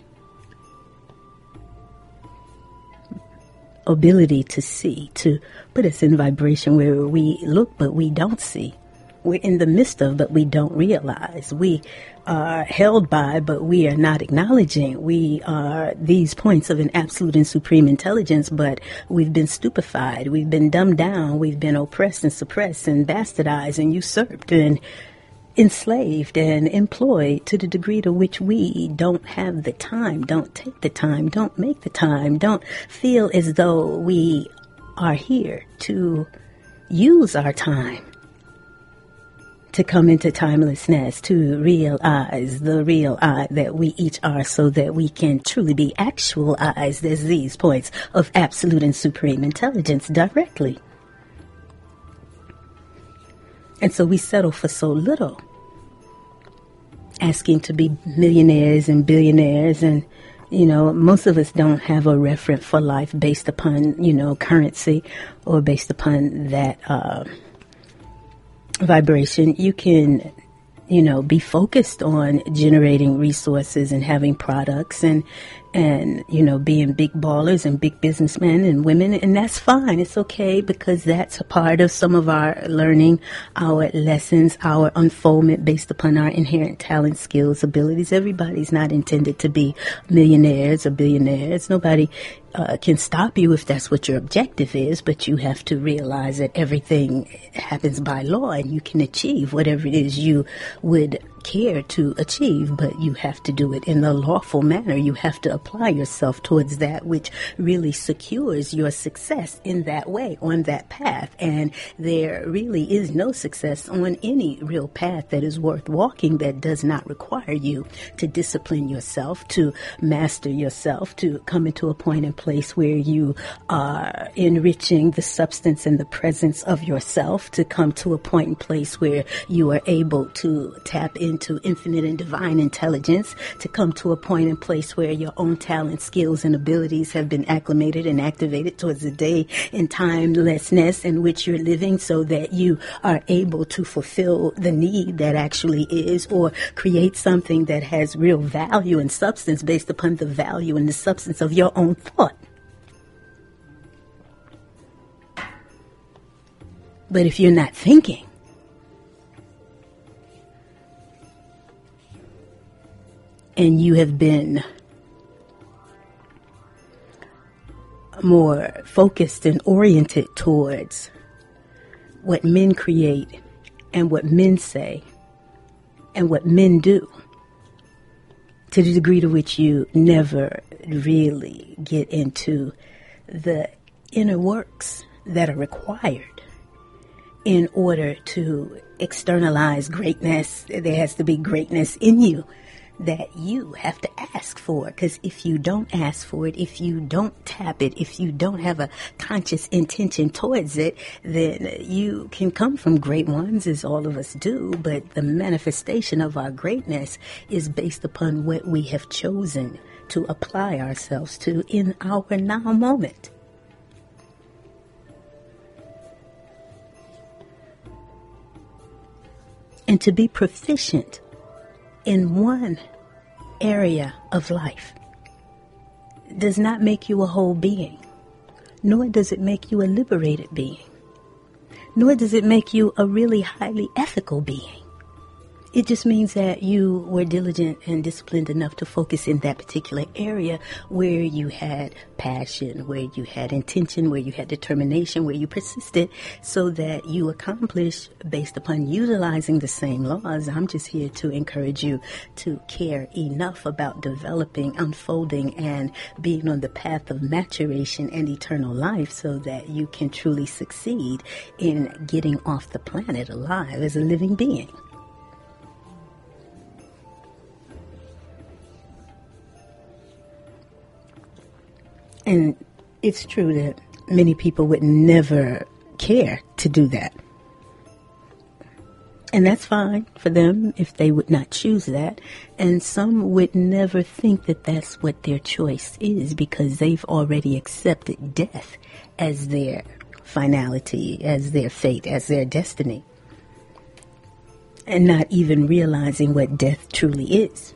ability to see, to put us in vibration where we look but we don't see. We're in the midst of but we don't realize. We are held by but we are not acknowledging. We are these points of an absolute and supreme intelligence, but we've been stupefied. We've been dumbed down. We've been oppressed and suppressed and bastardized and usurped and enslaved and employed to the degree to which we don't have the time, don't take the time, don't make the time, don't feel as though we are here to use our time to come into timelessness, to realize the real I that we each are, so that we can truly be actualized as these points of absolute and supreme intelligence directly. And so we settle for so little, asking to be millionaires and billionaires. And, you know, most of us don't have a reference for life based upon, you know, currency or based upon that uh, vibration. You can, you know, be focused on generating resources and having products and and, you know, being big ballers and big businessmen and women. And that's fine. It's okay, because that's a part of some of our learning, our lessons, our unfoldment based upon our inherent talent, skills, abilities. Everybody's not intended to be millionaires or billionaires. Nobody uh, can stop you if that's what your objective is, but you have to realize that everything happens by law, and you can achieve whatever it is you would care to achieve, but you have to do it in a lawful manner. You have to apply yourself towards that which really secures your success in that way, on that path. And there really is no success on any real path that is worth walking that does not require you to discipline yourself, to master yourself, to come into a point and place where you are enriching the substance and the presence of yourself, to come to a point and place where you are able to tap into infinite and divine intelligence, to come to a point and place where your own talent, skills, and abilities have been acclimated and activated towards the day and timelessness in which you're living, so that you are able to fulfill the need that actually is, or create something that has real value and substance based upon the value and the substance of your own thought. But if you're not thinking, and you have been more focused and oriented towards what men create and what men say and what men do, to the degree to which you never really get into the inner works that are required in order to externalize greatness. There has to be greatness in you that you have to ask for, because if you don't ask for it, if you don't tap it, if you don't have a conscious intention towards it, then you can come from great ones, as all of us do, but the manifestation of our greatness is based upon what we have chosen to apply ourselves to in our now moment. And to be proficient in one area of life does not make you a whole being, nor does it make you a liberated being, nor does it make you a really highly ethical being. It just means that you were diligent and disciplined enough to focus in that particular area where you had passion, where you had intention, where you had determination, where you persisted, so that you accomplish based upon utilizing the same laws. I'm just here to encourage you to care enough about developing, unfolding, and being on the path of maturation and eternal life, so that you can truly succeed in getting off the planet alive as a living being. And it's true that many people would never care to do that. And that's fine for them if they would not choose that. And some would never think that that's what their choice is, because they've already accepted death as their finality, as their fate, as their destiny. And not even realizing what death truly is.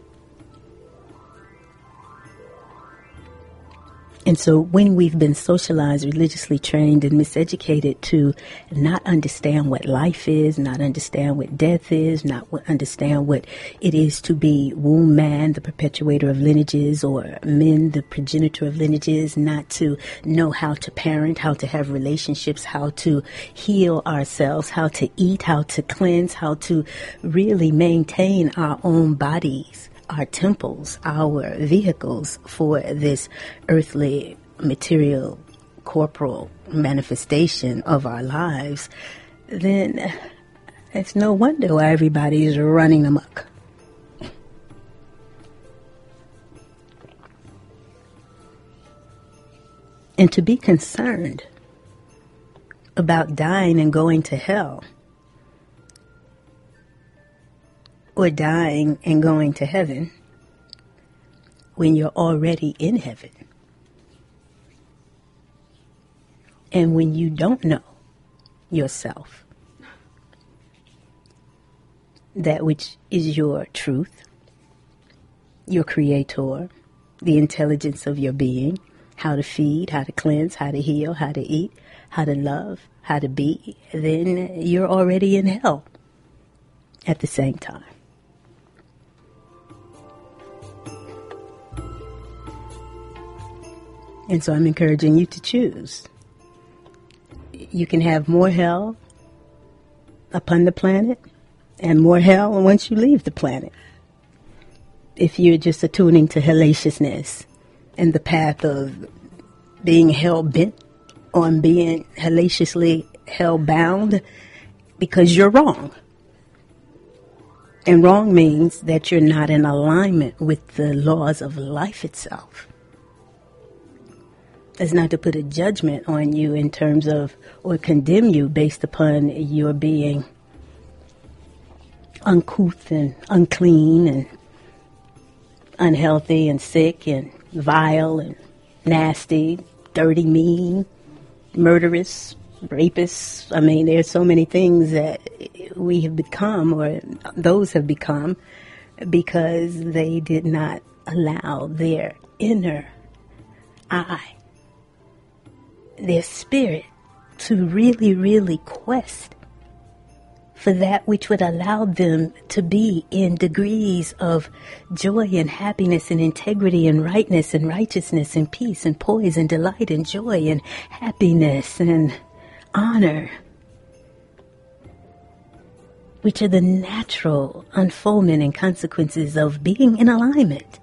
And so when we've been socialized, religiously trained, and miseducated to not understand what life is, not understand what death is, not understand what it is to be womb man, the perpetuator of lineages, or men, the progenitor of lineages, not to know how to parent, how to have relationships, how to heal ourselves, how to eat, how to cleanse, how to really maintain our own bodies, our temples, our vehicles for this earthly, material, corporal manifestation of our lives, then it's no wonder why everybody is running amok. And to be concerned about dying and going to hell, or dying and going to heaven, when you're already in heaven. And when you don't know yourself, that which is your truth, your creator, the intelligence of your being, how to feed, how to cleanse, how to heal, how to eat, how to love, how to be, then you're already in hell at the same time. And so I'm encouraging you to choose. You can have more hell upon the planet and more hell once you leave the planet. If you're just attuning to hellaciousness and the path of being hell-bent on being hellaciously hell-bound because you're wrong. And wrong means that you're not in alignment with the laws of life itself. It's not to put a judgment on you in terms of, or condemn you based upon your being uncouth and unclean and unhealthy and sick and vile and nasty, dirty, mean, murderous, rapists. I mean, there's so many things that we have become, or those have become, because they did not allow their inner eye, their spirit, to really, really quest for that which would allow them to be in degrees of joy and happiness and integrity and rightness and righteousness and peace and poise and delight and joy and happiness and honor, which are the natural unfoldment and consequences of being in alignment.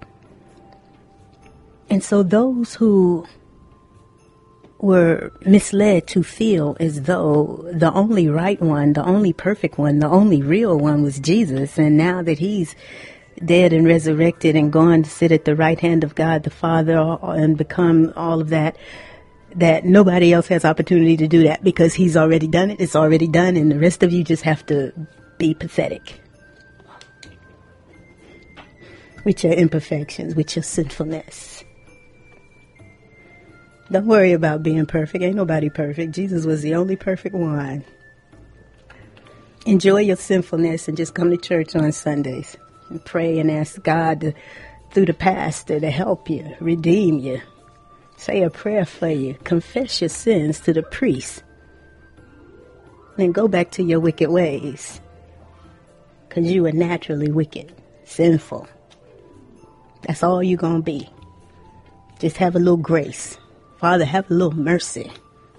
And so those who were misled to feel as though the only right one, the only perfect one, the only real one was Jesus, and now that he's dead and resurrected and gone to sit at the right hand of God the Father and become all of that, that nobody else has opportunity to do that because he's already done it, it's already done, and the rest of you just have to be pathetic with your imperfections, with your sinfulness. Don't worry about being perfect. Ain't nobody perfect. Jesus was the only perfect one. Enjoy your sinfulness and just come to church on Sundays and pray and ask God to, through the pastor, to help you, redeem you, say a prayer for you, confess your sins to the priest, then go back to your wicked ways, because you are naturally wicked, sinful. That's all you're going to be. Just have a little grace. Father, have a little mercy.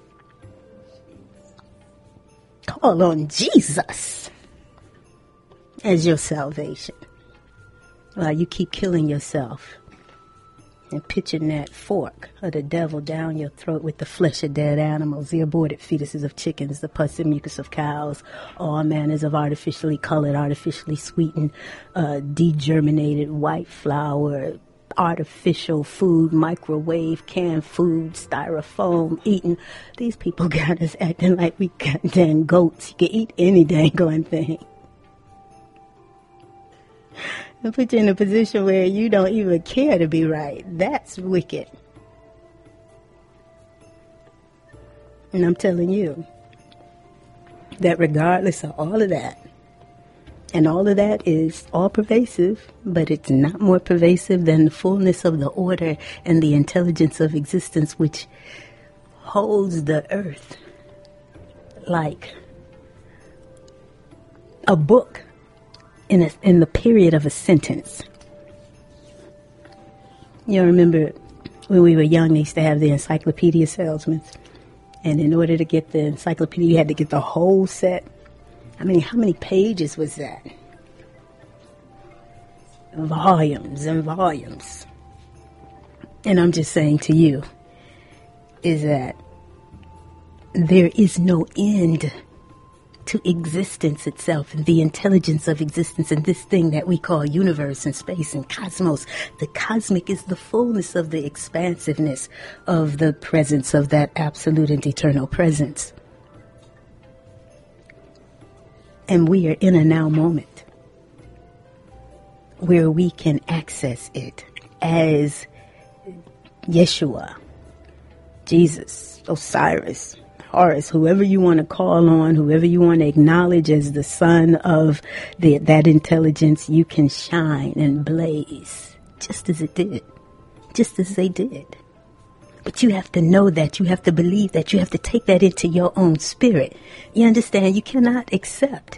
Call on Jesus as your salvation while you keep killing yourself and pitching that fork of the devil down your throat with the flesh of dead animals, the aborted fetuses of chickens, the pus and mucus of cows, all manners of artificially colored, artificially sweetened, uh, degerminated white flour, artificial food, microwave, canned food, styrofoam, eating. These people got us acting like we got dang goats. You can eat any dang going thing. And put you in a position where you don't even care to be right. That's wicked. And I'm telling you that regardless of all of that, and all of that is all pervasive, but it's not more pervasive than the fullness of the order and the intelligence of existence which holds the earth like a book in a, in the period of a sentence. You remember when we were young, they used to have the encyclopedia salesmen. And in order to get the encyclopedia, you had to get the whole set. I mean, how many pages was that? Volumes and volumes. And I'm just saying to you, is that there is no end to existence itself and the intelligence of existence and this thing that we call universe and space and cosmos. The cosmic is the fullness of the expansiveness of the presence of that absolute and eternal presence. And we are in a now moment where we can access it as Yeshua, Jesus, Osiris, Horus, whoever you want to call on, whoever you want to acknowledge as the son of the, that intelligence. You can shine and blaze just as it did just as they did. But you have to know that, you have to believe that, you have to take that into your own spirit. You understand? You cannot accept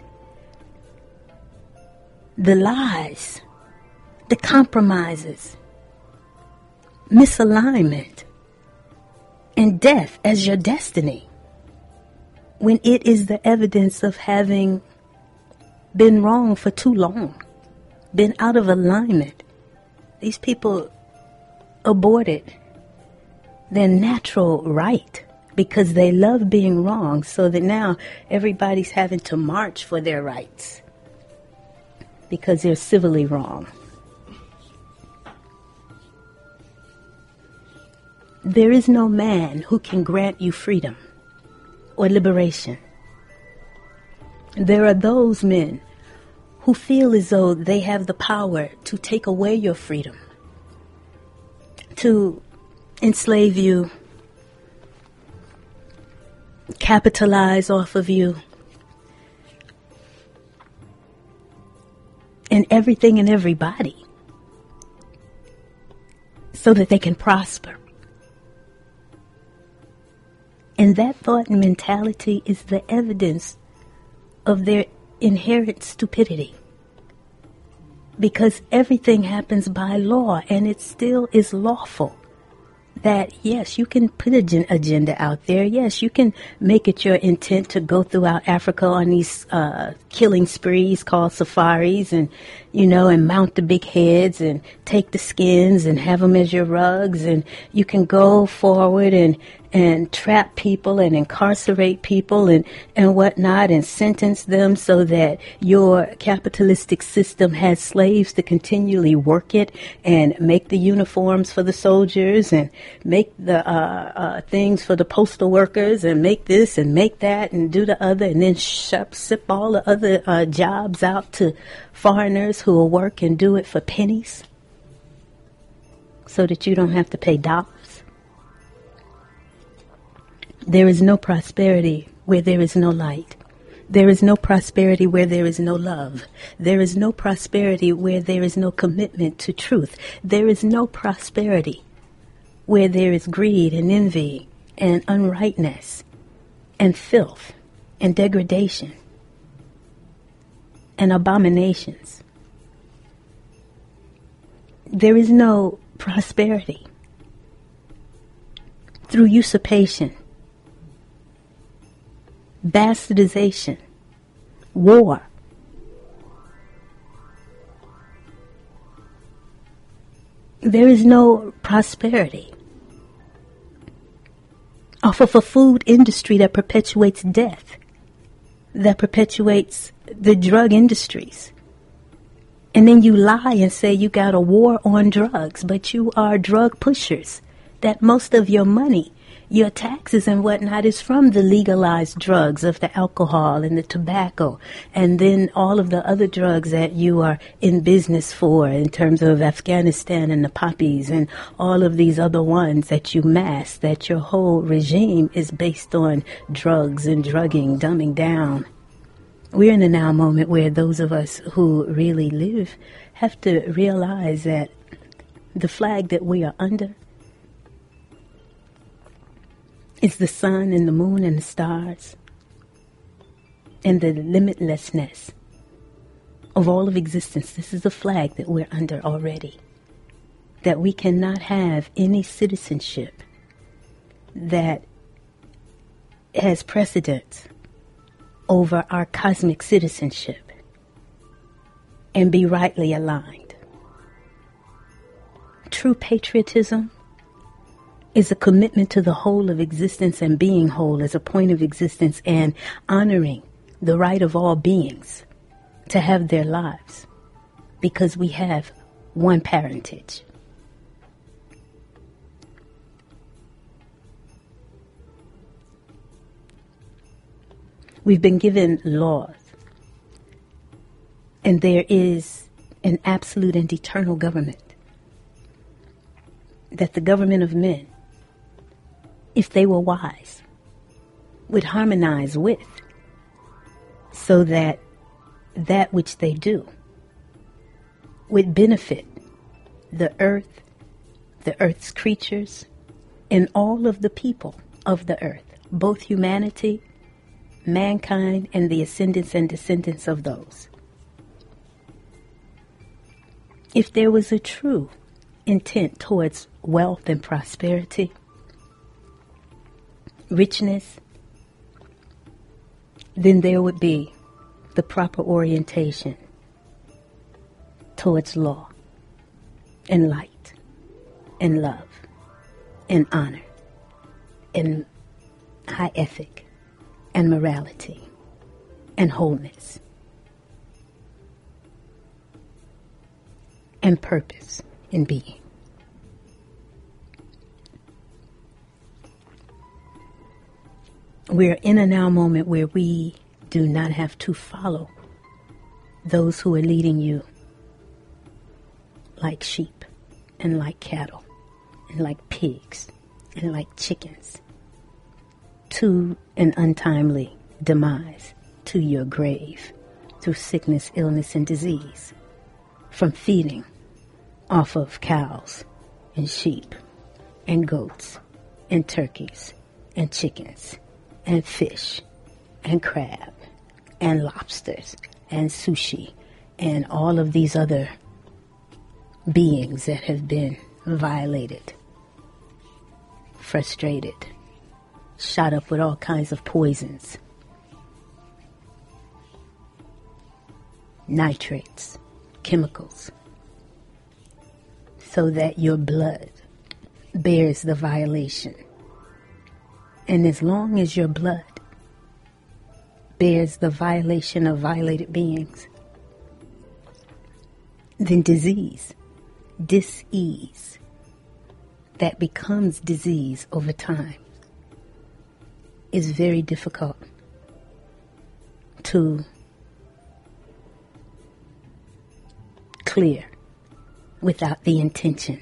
the lies, the compromises, misalignment, and death as your destiny, when it is the evidence of having been wrong for too long, been out of alignment. These people aborted their natural right because they love being wrong, so that now everybody's having to march for their rights because they're civilly wrong. There is no man who can grant you freedom or liberation. There are those men who feel as though they have the power to take away your freedom, to enslave you, capitalize off of you, and everything and everybody, so that they can prosper. And that thought and mentality is the evidence of their inherent stupidity. Because everything happens by law, and it still is lawful. That, yes, you can put an agenda out there. Yes, you can make it your intent to go throughout Africa on these uh, killing sprees called safaris, and, you know, and mount the big heads and take the skins and have them as your rugs. And you can go forward and, and trap people and incarcerate people and, and whatnot, and sentence them so that your capitalistic system has slaves to continually work it and make the uniforms for the soldiers and make the uh, uh, things for the postal workers and make this and make that and do the other, and then ship, ship all the other uh, jobs out to foreigners who will work and do it for pennies so that you don't have to pay dollars. There is no prosperity where there is no light. There is no prosperity where there is no love. There is no prosperity where there is no commitment to truth. There is no prosperity where there is greed and envy and unrightness and filth and degradation and abominations. There is no prosperity through usurpation, bastardization, war. There is no prosperity off of a food industry that perpetuates death, that perpetuates the drug industries. And then you lie and say you got a war on drugs, but you are drug pushers, that most of your money, your taxes and whatnot, is from the legalized drugs of the alcohol and the tobacco, and then all of the other drugs that you are in business for, in terms of Afghanistan and the poppies and all of these other ones that you mask, that your whole regime is based on drugs and drugging, dumbing down. We're in a now moment where those of us who really live have to realize that the flag that we are under is the sun and the moon and the stars and the limitlessness of all of existence. This is a flag that we're under already. That we cannot have any citizenship that has precedence over our cosmic citizenship and be rightly aligned. True patriotism is a commitment to the whole of existence and being whole as a point of existence, and honoring the right of all beings to have their lives, because we have one parentage. We've been given laws, and there is an absolute and eternal government, that the government of men, if they were wise, would harmonize with, so that that which they do would benefit the earth, the earth's creatures, and all of the people of the earth, both humanity, mankind, and the ascendants and descendants of those. If there was a true intent towards wealth and prosperity, richness, then there would be the proper orientation towards law and light and love and honor and high ethic and morality and wholeness and purpose in being. We're in a now moment where we do not have to follow those who are leading you like sheep and like cattle and like pigs and like chickens to an untimely demise, to your grave, through sickness, illness, and disease, from feeding off of cows and sheep and goats and turkeys and chickens and fish and crab and lobsters and sushi and all of these other beings that have been violated, frustrated, shot up with all kinds of poisons, nitrates, chemicals, so that your blood bears the violation. And as long as your blood bears the violation of violated beings, then disease, dis-ease, that becomes disease over time is very difficult to clear without the intention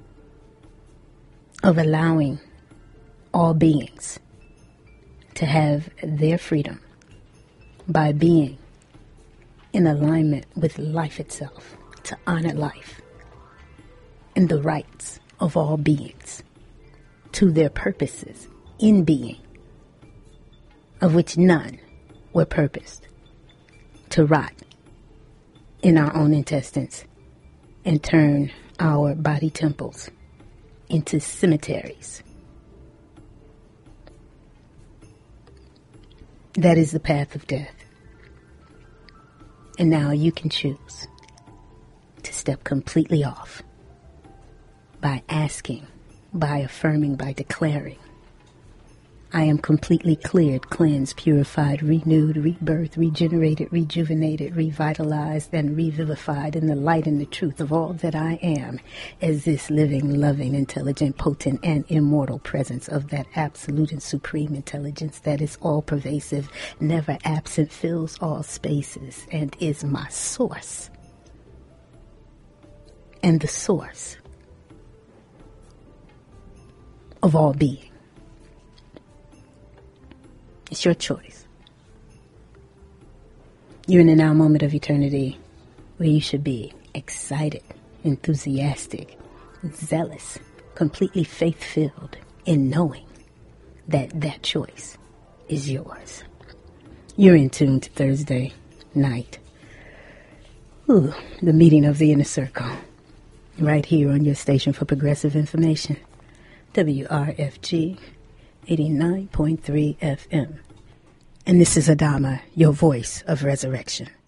of allowing all beings to have their freedom by being in alignment with life itself, to honor life and the rights of all beings to their purposes in being, of which none were purposed to rot in our own intestines and turn our body temples into cemeteries. That is the path of death. And now you can choose to step completely off by asking, by affirming, by declaring, I am completely cleared, cleansed, purified, renewed, rebirthed, regenerated, rejuvenated, revitalized, and revivified in the light and the truth of all that I am as this living, loving, intelligent, potent, and immortal presence of that absolute and supreme intelligence that is all-pervasive, never absent, fills all spaces, and is my source. And the source of all being. It's your choice. You're in a now moment of eternity where you should be excited, enthusiastic, zealous, completely faith-filled in knowing that that choice is yours. You're in tune to Thursday night. Ooh, the meeting of the Inner Circle. Right here on your station for progressive information. W R F G eighty-nine point three F M. And this is Adama, your voice of resurrection.